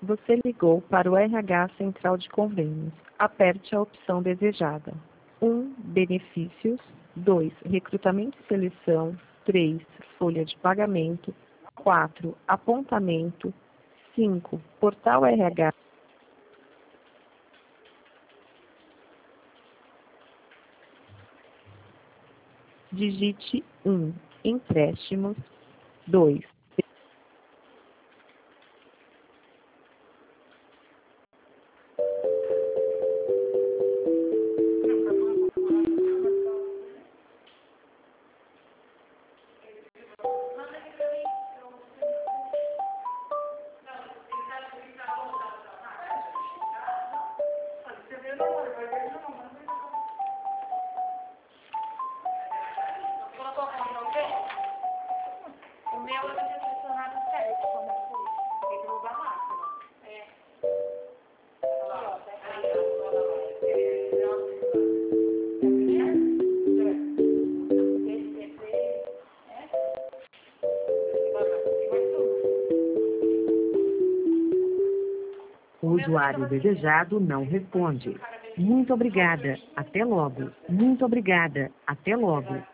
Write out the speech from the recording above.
Você ligou para o RH Central de Convênios. Aperte a opção desejada. 1. Benefícios. 2. Recrutamento e seleção. 3. Folha de pagamento. 4. Apontamento. 5. Portal RH. Digite 1. Empréstimos. 2. O meu eu tinha selecionado certo quando eu fui. Porque derrubou a máquina. É. Olha lá, aí, olha lá. O usuário desejado não responde. Muito obrigada. Até logo. Muito obrigada. Até logo.